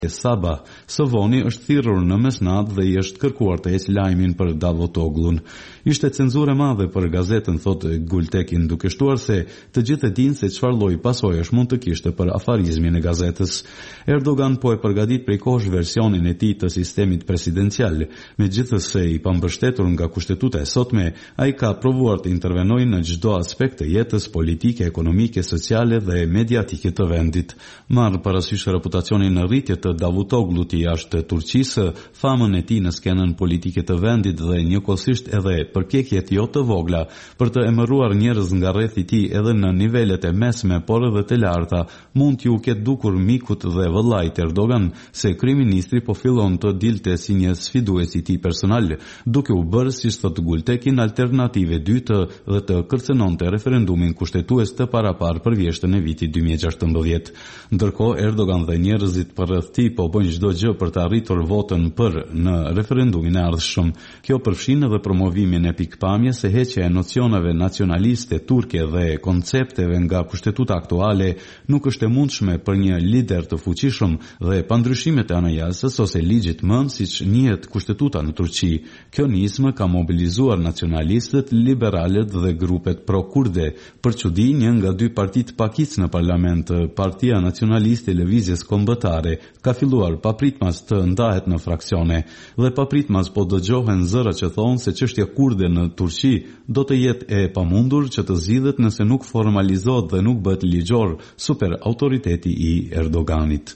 Sabah së voni është thirrur në mesnatë dhe i është kërkuar të heqë lajmin për Davutoglun. Ishte cenzurë e madhe për gazetën, thotë Gultekin, duke shtuar se të gjithë e dinë se çfarë lloji pasojësh mund të kishte për afarizmin e gazetës. Erdogan po e përgatit prej kohësh versionin e tij të sistemit presidencial. Megjithëse i pambështetur nga kushtetuta e sotme, ai ka provuar të intervenojë në çdo aspekt të jetës politike, ekonomike, sociale dhe mediatike të vendit. Marr parasysh reputacionin në rritje të Davutoglut i jashtë Turqisë, famën e tij në skenën politike të vendit dhe njëkohësisht edhe përpjekjet jo të vogla për të emëruar njerëz nga rrethi i tij edhe në nivelet e mesme por edhe të larta, mund t'ju ketë dukur mikut dhe vëllait Erdogan se kryeministri po fillon të dilte si një sfidues i tij personal, duke u bërë, siç thotë Gultekin, alternativë dytë dhe të kërcënonte referendumin kushtetues të parapar për vjeshtën e vitit 2016. Ndërkohë Erdogan dhe njerëzit përreth po bëjnë çdo gjë për të arritur votën për në referendumin e ardhshëm. Kjo përfshin edhe promovimin e pikpamjes se heqja e nocioneve nacionaliste turke dhe koncepteve nga kushtetuta aktuale nuk është e mundshme për një lider të fuqishëm dhe pa ndryshimet e anajasës ose ligjit mënd siç njihet kushtetuta në Turqi. Kjo nismë ka mobilizuar nacionalistët, liberalët dhe grupet pro-kurde. Për çudi, një nga dy partitë pakicë në parlament, Partia Nacionaliste e Lëvizjes Kombëtare, ka filluar papritmas të ndahet në fraksione dhe papritmas po dëgjohen zëra që thonë se çështja kurde në Turqi do të jetë e pamundur që të zgjidhet nëse nuk formalizohet dhe nuk bëhet ligjor super autoriteti i Erdoganit.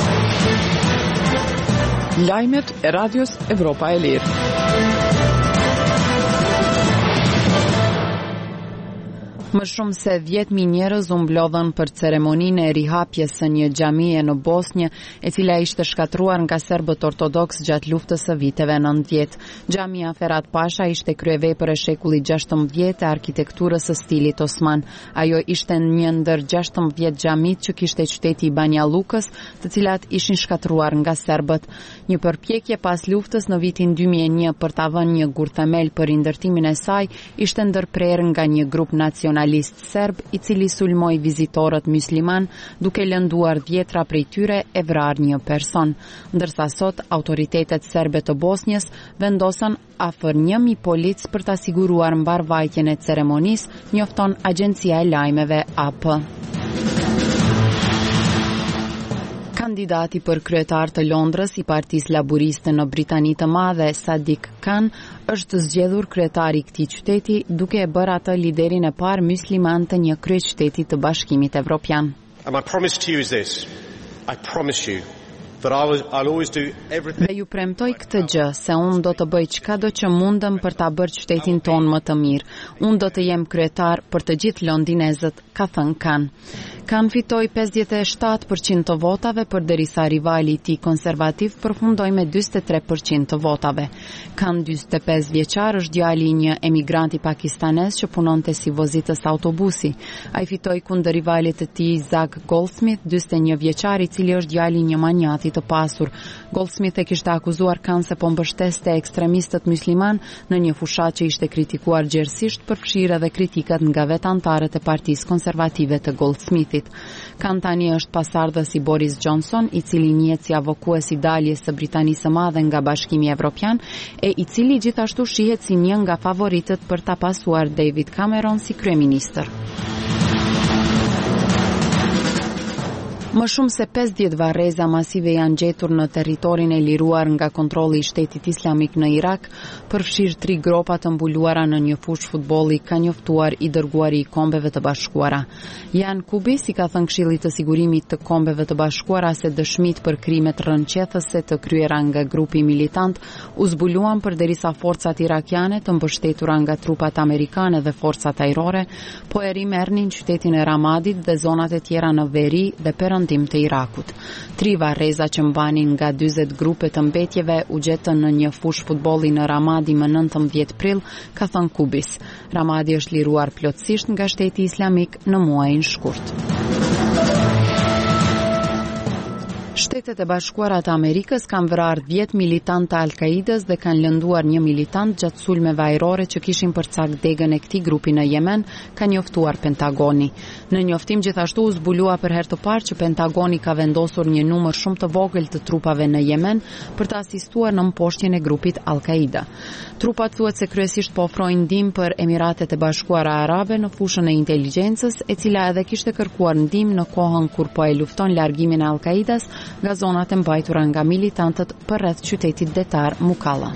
Lajmet e Radios Evropa e Lirë. Më shumë se 10.000 njerëz u mblodhën për ceremoninë e rihapjes së një xhamie në Bosnjë, e cila ishte shkatruar nga serbët ortodoks gjatë luftës së viteve 90. Xhamia Ferhat Pasha ishte kryevepër e shekullit 16 e arkitekturës së stilit osman. Ajo ishte një ndër 16 xhamit që kishte qyteti i Banja Lukës, të cilat ishin shkatruar nga serbët. Një përpjekje pas luftës në vitin 2001 për ta vënë një gurthemel për rindërtimin e saj ishte ndërprerë nga një grup nacionalist serb i cili sulmoi vizitorët musliman duke lënduar 10 prej tyre e vrarë një person. Ndërsa sot autoritetet serbe të Bosnjës vendosën afër 1.000 polic për ta siguruar mbarvajtjen e ceremonisë, njofton Agjencia e Lajmeve AP. Kandidati për kryetar të Londrës i Partisë Laburiste në Britani të Madhe, Sadiq Khan, është zgjedhur kryetari i këtij qyteti, duke e bërë atë liderin e parë musliman të një kryeqyteti të Bashkimit Evropian. And my promise to you is this. I promise you that I'll always do everything. Dhe ju premtoj këtë gjë, se unë do të bëj çkado që mundem për ta bërë qytetin tonë më të mirë. Unë do të jem kryetar për të gjithë londinezët, ka thënë Khan. Khan fitoi 57% të votave, përderisa rivali i tij konservativ përfundoi me 43% të votave. Khan, 45 vjeçar, është djali i një emigranti pakistanez që punonte si vozitës autobusi. Ai fitoi kundër rivalit të tij Zak Goldsmith, 41 vjeçar, i cili është djali i një manjati të pasur. Goldsmith e kishte akuzuar Khan se po mbështeste ekstremistët musliman në një fushat që ishte kritikuar gjerësisht, përfshirë edhe kritikat nga vetë anëtarët e Partisë Konservative të Goldsmithit. Khan tani është pasardhës i Boris Johnson, i cili njihet si avokues i daljes së Britanisë së Madhe nga Bashkimi Evropian e i cili gjithashtu shihet si një nga favoritët për ta pasuar David Cameron si kryeministër. Më shumë se 50 varreza masive janë gjetur në territorin e liruar nga kontrolli i Shtetit Islamik në Irak, përfshirë 3 gropa të mbuluara në një fushë futbolli, ka njoftuar i dërguari i Kombeve të Bashkuara. Jan Kubis i ka thënë Këshillit të Sigurimit të Kombeve të Bashkuara se dëshmit për krimet rënqethëse të kryera nga grupi militant u zbuluan përderisa forcat irakiane të mbështetura nga trupat amerikane dhe forcat ajrore po e rimerrnin qytetin e Ramadit dhe zonat e tjera në veri dhe perëndim të Irakut. 3 varreza që mbanin nga 40 grupe të mbetjeve u gjetën në një fushë futbolli në Ramadi më 19 prill, ka thënë Kubis. Ramadi është liruar plotësisht nga Shteti Islamik në muajin shkurt. Shtetet e Bashkuara të Amerikës kanë vrarë 10 militantë të Al-Qaidës dhe kanë lënduar një militant gjatë sulmeve ajrore që kishin përcakt degën e këtij grupi në Yemen, ka njoftuar Pentagoni. Në njoftim gjithashtu u zbulua për herë të parë që Pentagoni ka vendosur një numër shumë të vogël të trupave në Yemen për të asistuar në mposhtjen e grupit Al-Qaida. Trupat thuhet se kryesisht po ofrojnë ndihmë për Emiratet e Bashkuara Arabe në fushën e inteligjencës, e cila edhe kishte kërkuar ndihmë në kohën kur po e lufton largimin e Al-Qaidas nga zonat e mbajtura nga militantët përreth qytetit detar Mukalla.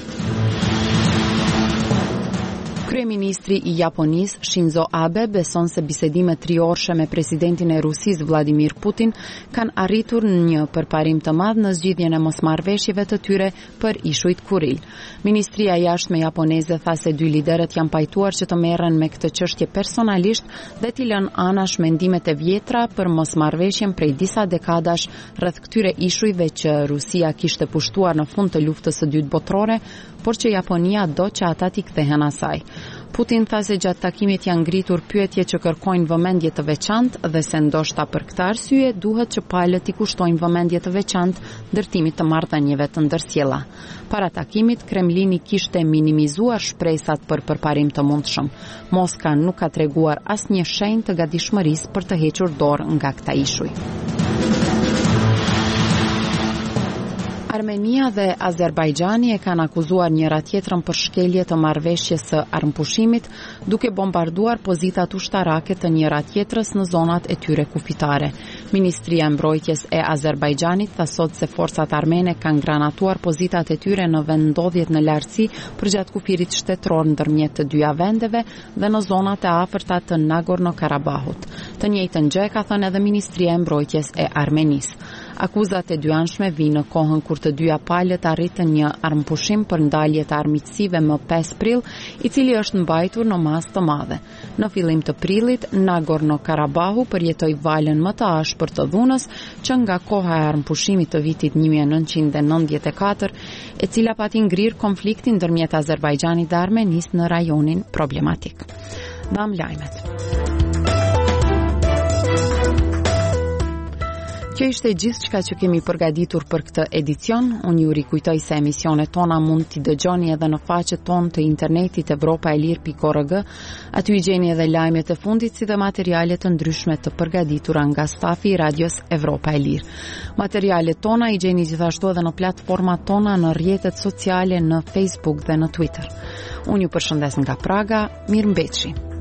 Kryeministri i Japonisë Shinzo Abe beson se bisedimet triorshme me presidentin e Rusisë Vladimir Putin kanë arritur një përparim të madh në zgjidhjen e mosmarrëveshjeve të tyre për ishujt Kuril. Ministria e Jashtme japoneze tha se dy liderët janë pajtuar që të merren me këtë çështje personalisht dhe t'i lënë anash mendimet e vjetra për mosmarrëveshjen prej disa dekadash rreth këtyre ishujve që Rusia kishte pushtuar në fund të luftës së dytë botërore, por që Japonia do që ata t'i kthehen asaj. Putin tha se gjatë takimit janë ngritur pyetje që kërkojnë vëmendje të veçantë dhe se ndoshta për këtë arsye duhet që palët i kushtojnë vëmendje të veçantë ndërtimit të marrëdhënieve të ndërsjella. Para takimit, Kremlini kishte minimizuar shpresat për përparim të mundshëm. Moska nuk ka treguar asnjë shenjë të gatishmërisë për të hequr dorë nga këta ishuj. Armenia dhe Azerbajxhani e kanë akuzuar njëra tjetrën për shkelje të marrëveshjes së armpushimit, duke bombarduar pozitat ushtarake të njëra tjetrës në zonat e tyre kufitare. Ministria e Mbrojtjes e Azerbajxhanit tha sot se forcat armene kanë granatuar pozitat e tyre në vendndodhjet në lartësi përgjatë kufirit shtetëror ndërmjet të dyja vendeve dhe në zonat e afërta të Nagorno-Karabahut. Të njëjtën gjë ka thënë edhe Ministria e Mbrojtjes e Armenisë. Akuzat e dyanshme vinë në kohën kur të dyja palët arritën një armpushim për ndalje të armiqësive më 5 prill, i cili është mbajtur në masë të madhe. Në fillim të prillit, Nagorno-Karabahu përjetoi valën më të ashpër të dhunës, që nga koha e armpushimit të vitit 1994, e cila pati ngrirë konfliktin ndërmjet Azerbajxhanit dhe Armenisë në rajonin problematik. Dam lajmet. Kjo ishte gjithçka që kemi përgatitur për këtë edicion. Unë ju rikujtoj se emisionet tona mund t'i dëgjoni edhe në faqet tonë të internetit evropaelir.org. Aty i gjeni edhe lajmet e fundit si dhe materiale të ndryshme të përgatitura nga stafi i radios Evropa e Lirë. Materialet tona i gjeni gjithashtu edhe në platformat tona në rrjetet sociale në Facebook dhe në Twitter. Unë ju përshëndes nga Praga, mirëmbëjtje.